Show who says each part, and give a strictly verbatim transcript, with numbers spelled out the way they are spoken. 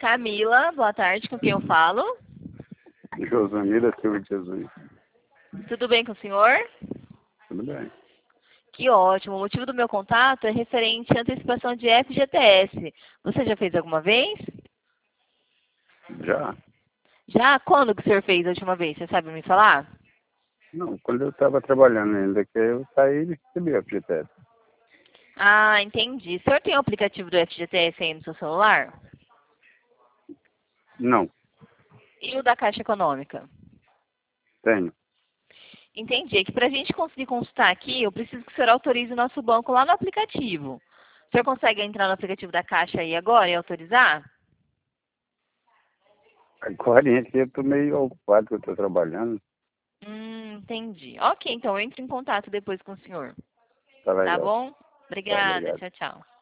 Speaker 1: Camila, boa tarde, com quem eu falo?
Speaker 2: Josanira Silva de Jesus.
Speaker 1: Tudo bem com o senhor?
Speaker 2: Tudo bem.
Speaker 1: Que ótimo. O motivo do meu contato é referente à antecipação de F G T S. Você já fez alguma vez?
Speaker 2: Já?
Speaker 1: Já? Quando que o senhor fez a última vez? Você sabe me falar?
Speaker 2: Não, quando eu estava trabalhando ainda, que eu saí e recebi a F G T S.
Speaker 1: Ah, entendi. O senhor tem o aplicativo do F G T S aí no seu celular?
Speaker 2: Não,
Speaker 1: E o da Caixa Econômica?
Speaker 2: tenho.
Speaker 1: Entendi. É que para a gente conseguir consultar aqui, eu preciso que o senhor autorize o nosso banco lá no aplicativo. O senhor consegue entrar no aplicativo da Caixa aí agora e autorizar?
Speaker 2: Agora eu estou meio ocupado que eu estou trabalhando.
Speaker 1: Hum, entendi. Ok, então eu entro em contato depois com o senhor.
Speaker 2: Tá
Speaker 1: Tá
Speaker 2: legal.
Speaker 1: bom?
Speaker 2: Tá,
Speaker 1: Obrigada.
Speaker 2: obrigado.
Speaker 1: Tchau, tchau.